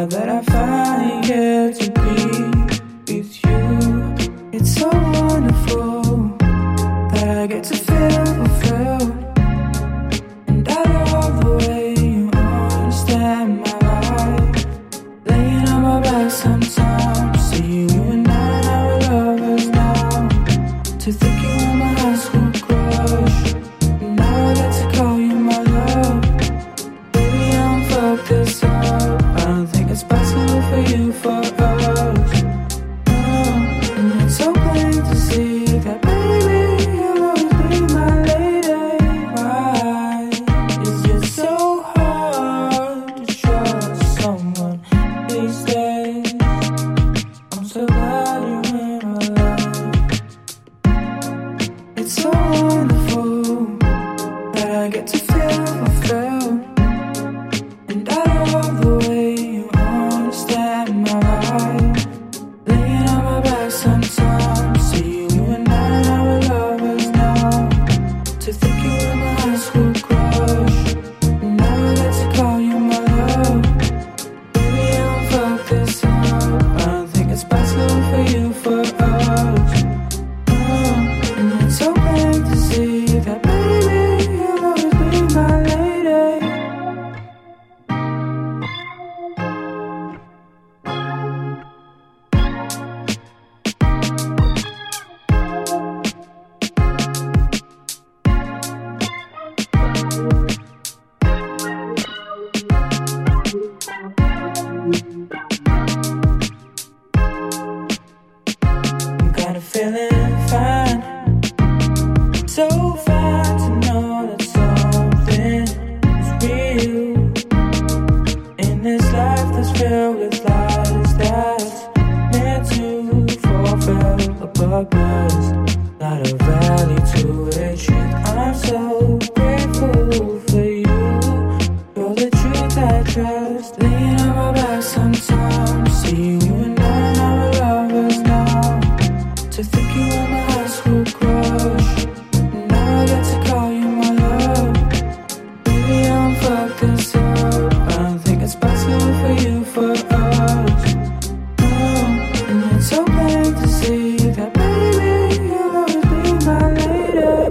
now that I finally get to be with you. It's so wonderful that I get to feel fulfilled. And I love the way you understand my life. Laying on my back sometimes, see you and I were lovers now. To think you were my high school crush, and now I get to call you my love. Baby, I don't fuck this up. I don't think it's possible for you, for us. And it's so plain to see that, baby, you'll always be my lady. Why is it so hard to trust someone these days? I'm so glad you're in my life. It's so wonderful that I get to feel fulfilled. And I love the way you understand my life. Laying on my back sometimes, see you and I were lovers now. To think you were my high school crush, and now I get to call you my love. Baby, I don't fuck this up. I don't think it's possible for you, for us. And it's so plain to see that, baby, you'll always be my lady. I'm kinda feeling fine. So fine to know that something is real. In this life that's filled with lies, that's meant to fulfill a purpose. Not a valley to a truth. I'm so grateful for you. You're the truth I trust. Laying on my back sometimes, see you and I were lovers now. To think you were my high school crush, and now I get to call you my love. Baby, I don't fuck this up. I don't think it's possible for you, for us. And it's so plain to see that, baby, you'll always be my lady.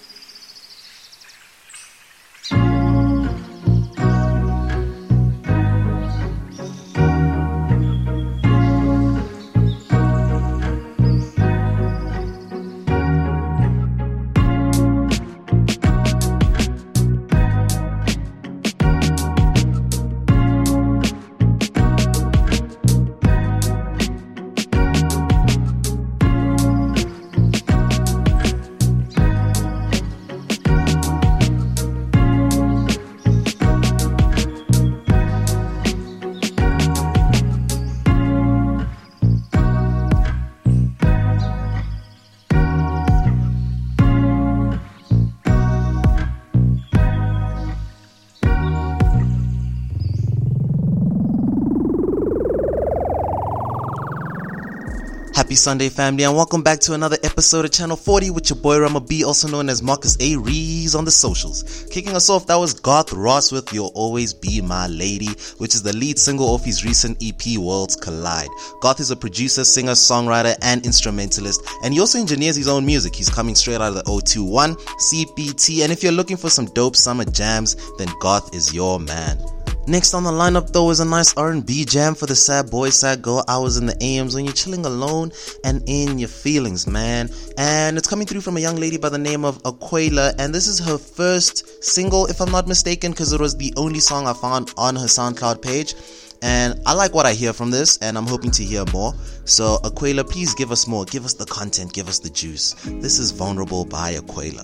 Happy Sunday, family, and welcome back to another episode of Channel 40 with your boy Rama B, also known as Marcus A. Rees on the socials. Kicking us off, that was Garth Ross with You'll Always Be My Lady, which is the lead single off his recent EP Worlds Collide. Garth is a producer, singer, songwriter, and instrumentalist, and he also engineers his own music. He's coming straight out of the 021 CPT, and if you're looking for some dope summer jams, then Garth is your man. Next on the lineup though is a nice R&B jam for the sad boy, sad girl hours in the AMs when you're chilling alone and in your feelings, man. And it's coming through from a young lady by the name of Aquila, and this is her first single, if I'm not mistaken, because it was the only song I found on her SoundCloud page. And I like what I hear from this, and I'm hoping to hear more. So Aquila, please give us more, give us the content, give us the juice. This is Vulnerable by Aquila.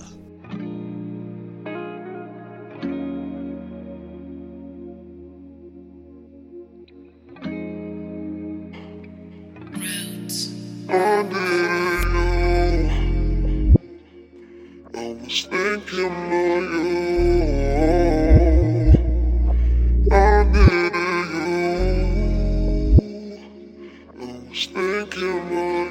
I didn't know. I was thinking of you. I didn't know. I was thinking of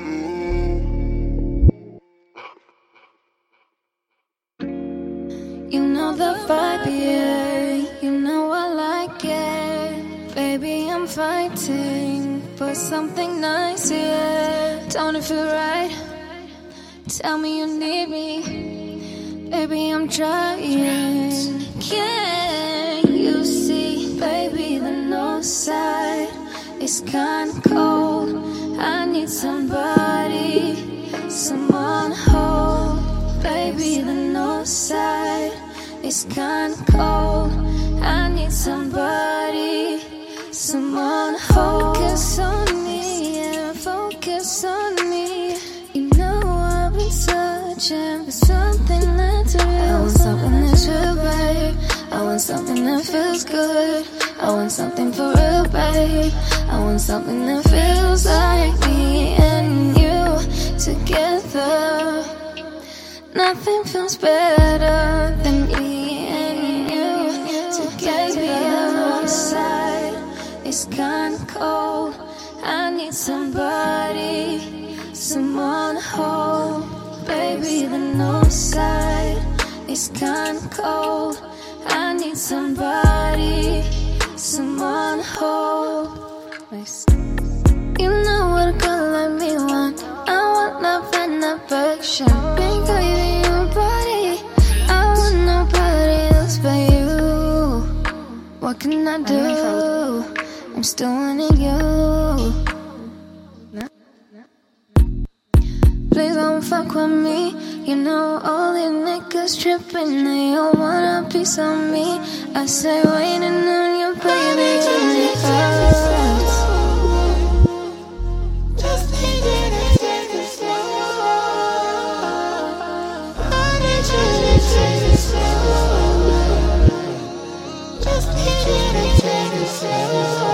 You know the vibe, yeah. You know I like it. Baby, I'm fighting for something nice, yeah. Don't it feel right? Tell me you need me. Baby, I'm trying. Can you see, baby, the north side is kinda cold. I need somebody, someone hold. Baby, the north side is kinda cold. I need somebody, someone hold. Focus on me, yeah, focus on me. You know I've been searching for something that's real. I want something that's real, babe. I want something that feels good. I want something for real, babe. I want something that feels like me and you together. Nothing feels better than me and you together. Baby, the north side is kinda cold. I need somebody, someone hold. Baby, the north side is kinda cold. I need somebody, someone hold. You know what a girl like me want. I want love and affection. Big baby, your body. I want nobody else but you. What can I do? I'm still wanting you. Please don't fuck with me. You know all these niggas tripping. They all want a piece of me. I say waiting on you, baby, and it hurts. Just need you to take it slow. I need you to take it slow. Just need you to take it slow.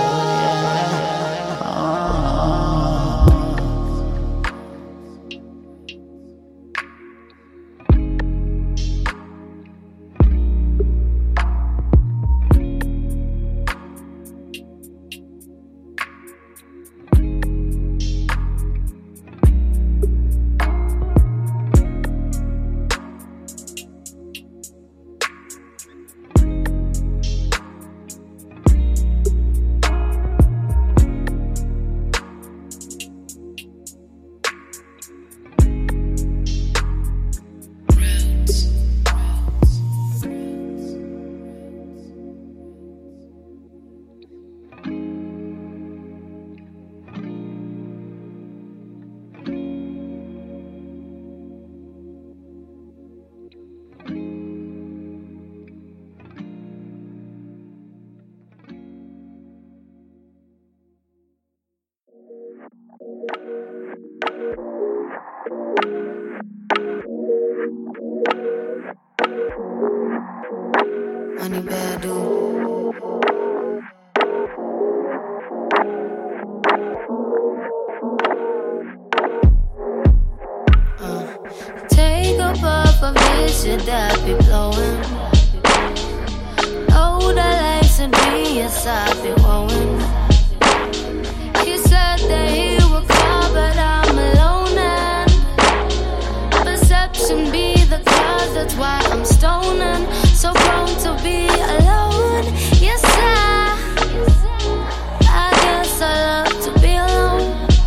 Money bad, dude. Take a puff of this shit that be blowing. Oh, the lights and me, yes, I be going. He said that he would call, but I'm alone and perception be the cause, that's why I'm stoning. So prone to be alone. Yes, I guess I love to be alone.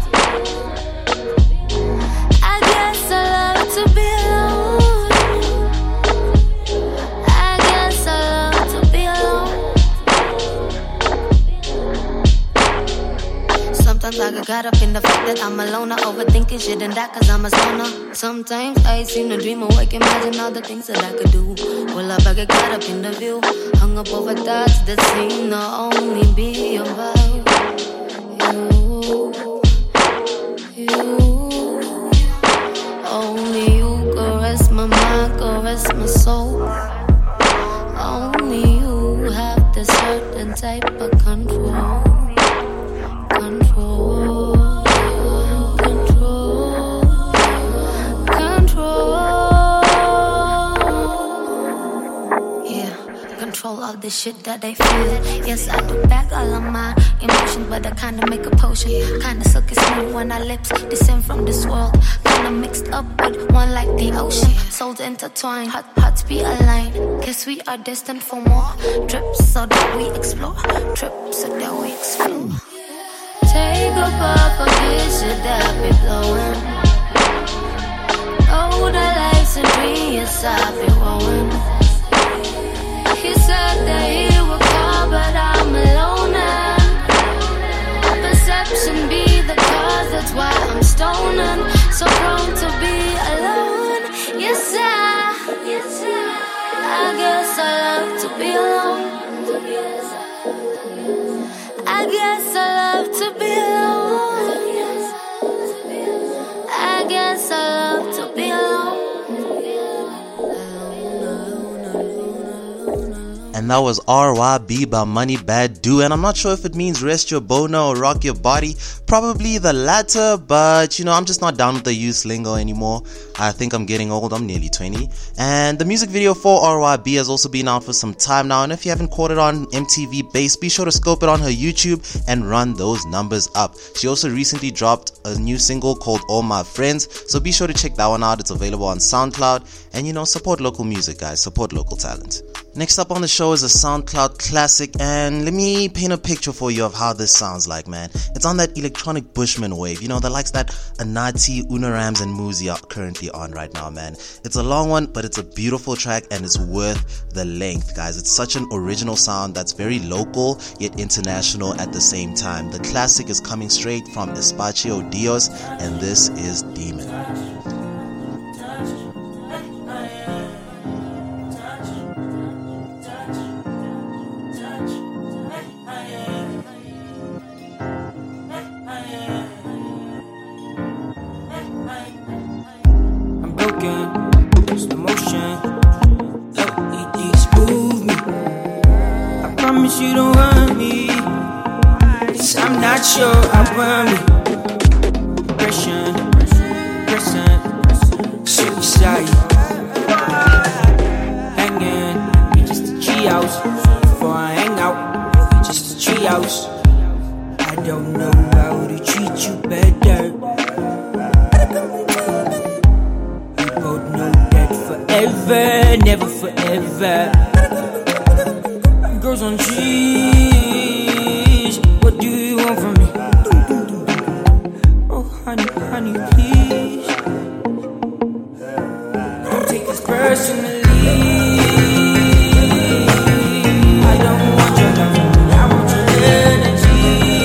I guess I love to be alone. I guess I love to be alone. Sometimes I get caught up in the fact that I'm alone. I overthinking shit and that cause I'm a stoner. Sometimes I seem to dream awake, imagine all the things that I could do. Well, I get caught up in the view, hung up over thoughts that seem to only be about you. Only you caress my mind, caress my soul. Only you have this certain type of control. Control of the shit that they feel. Yes, I do back all of my emotions, but I kinda make a potion. Kinda silky smooth when our lips descend from this world. Kinda mixed up with one like the ocean. Souls intertwined, hearts be aligned. Guess we are destined for more trips so that we explore. Trips so that we explore. a puff of this shit that be blowing. Oh, the lights and dreams I be rolling. He said that he would call, but I'm alone now. Perception be the cause, that's why I'm stoning. So prone to be alone. Yes, I guess I love to be alone. I guess I love to be alone. I guess I love to be alone. And that was RYB by Money Bad Do, and I'm not sure if it means rest your boner or rock your body. Probably the latter, but you know, I'm just not down with the youth lingo anymore. I think I'm getting old, I'm nearly 20. And the music video for RYB has also been out for some time now, and if you haven't caught it on MTV Base, be sure to scope it on her YouTube and run those numbers up. She also recently dropped a new single called All My Friends, so be sure to check that one out. It's available on SoundCloud, and you know, support local music, guys, support local talent. Next up on the show is a SoundCloud classic, and let me paint a picture for you of how this sounds like, man. It's on that electronic Bushman wave, you know, the likes that Anati, Unarams, and Muzi are currently on right now, man. It's a long one, but it's a beautiful track, and it's worth the length, guys. It's such an original sound that's very local, yet international at the same time. The classic is coming straight from Espacio Dios, and this is Demon. You don't want me, 'cause I'm not sure I want me. Depression, suicide. Hanging, we just a tree house. Before I hang out, we just a tree house. I don't know how to treat you better. We both know that forever, never forever. Girls on trees, what do you want from me? Oh, honey, please. Don't take this personally. I don't want your love, I want your energy.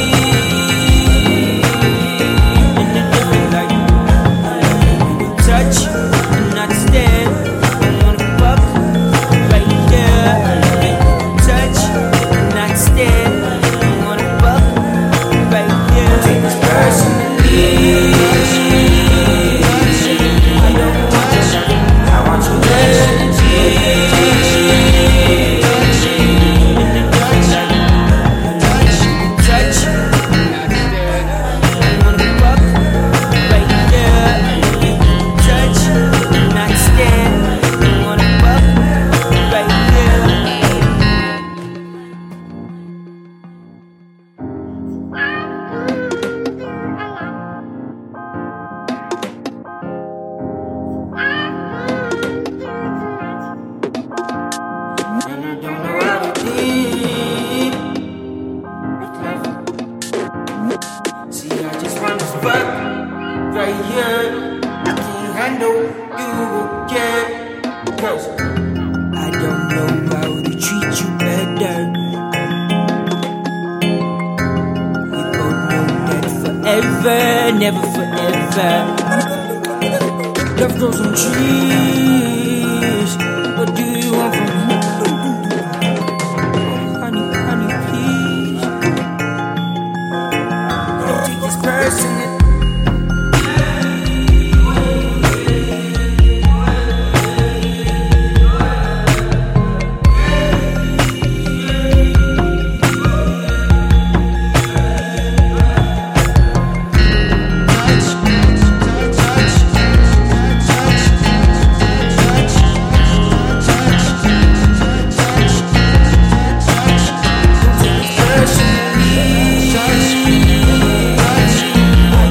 In a different light, I love you when you touch and not stand. I wanna fuck right there. Touch, not stand. I wanna fuck right here. Take this personally. I don't want your love, I want your energy. Touch, not stand. I wanna fuck right here. Touch, not stand. I wanna fuck right here. And I don't know how to deep. See, I just want to fuck right here. I can't handle you again, 'cause I don't know how to treat you better. We both know that forever, never forever. Love grows on trees. What do you want from me? Honey, please. Don't take this personally. I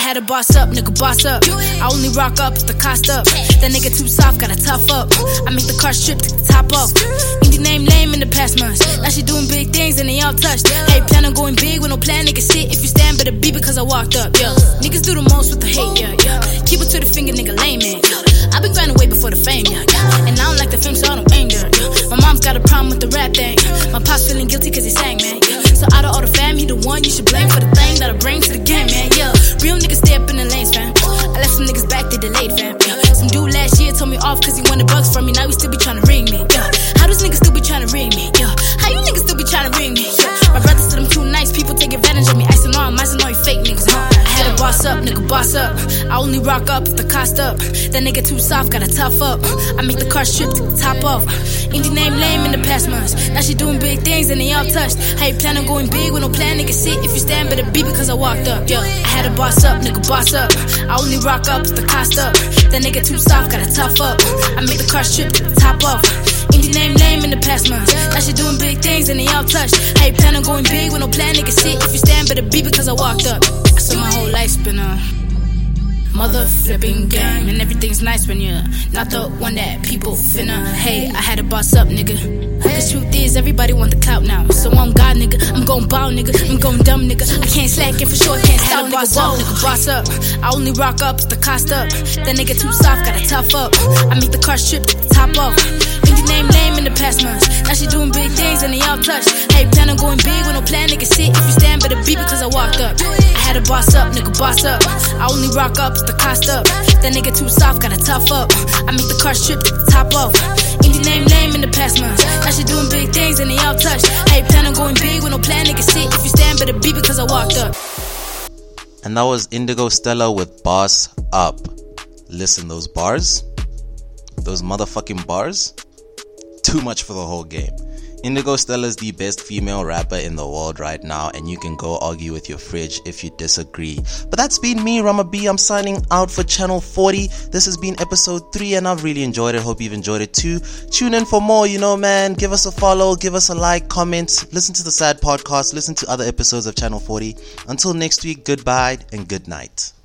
had to boss up, nigga, boss up. I only rock up if the cost up. That nigga too soft, gotta tough up. I make the car strip to the top off. Indie name lame in the past months. Now she doing big things and they all touched. Hey, plan on going big with no plan, nigga, sit. If you stand, better be because I walked up, yeah. Niggas do the most with the hate, yeah. Keep it to the finger, nigga, lame, man. I been grinding way before the fame, yeah. And I don't like the fame, so I don't aim there, yeah. My mom's got a problem with the rap thing. My pop's feeling guilty cause he sang, man, yeah. So out of all the fam, he the one you should blame for the thing that I bring to the game, man, yeah. Real niggas stay up in the lanes, fam. I left some niggas back, they delayed, fam, yeah. Some dude last year told me off cause he wanted bucks from me. Now he still be trying to ring me, yeah. How does niggas still be trying to ring me, yeah? How you niggas still be trying to ring me, yeah? My brother said I'm too nice, people take advantage of me. I said no, I'm all you fake niggas, huh? I had to boss up, nigga, boss up. I only rock up if the cost up. That nigga too soft, gotta tough up. I make the car strip to the top off. Indie name lame in the past months. Now she doing big things and they all touched. How you plan on going big with no plan, nigga, sit. If you stand, better be because I walked up, yeah. I had to boss up, nigga, boss up. I only rock up if the cost up. That nigga too soft, gotta tough up. I make the car strip to the top off. Indie name lame in the past months. Now she doing big things and they all touched. How you plan on going big with no plan, nigga, sit. If you stand, better be because I walked up. I saw my whole life's been a mother flipping game. And everything's nice when you're not the one that people finna hate. I had to boss up, nigga. The truth is, everybody want the clout now. So I'm God, nigga. I'm gon' bow, nigga. I'm gon' dumb, nigga. I can't slack and for sure can't stop, nigga. Nigga, boss up. I only rock up if the cost up. That nigga too soft, gotta tough up. I make the car strip to the top off. Indie name lame in the past months. Now she doing big things and they all touched. Hey, plan on going big with no plan, nigga, sit. If you stand, better be because I walked up. I had to boss up, nigga, boss up. I only rock up if the cost up. That nigga too soft, gotta tough up. I make the car strip to the top off. Indie name lame in the past months. Now she doing big things and they all touched. Hey, plan on going big with no plan, nigga, sit. If you stand, better be because I walked up. And that was Indigo Stella with Boss Up. Listen, those bars, those motherfucking bars, too much for the whole game. Indigo Stella is the best female rapper in the world right now, and you can go argue with your fridge if you disagree. But that's been me, Rama B. I'm signing out for Channel 40. This has been episode 3 and I've really enjoyed it. Hope you've enjoyed it too. Tune in for more, man. Give us a follow, give us a like, comment, listen to the Sad Podcast, listen to other episodes of Channel 40. Until next week, goodbye and good night.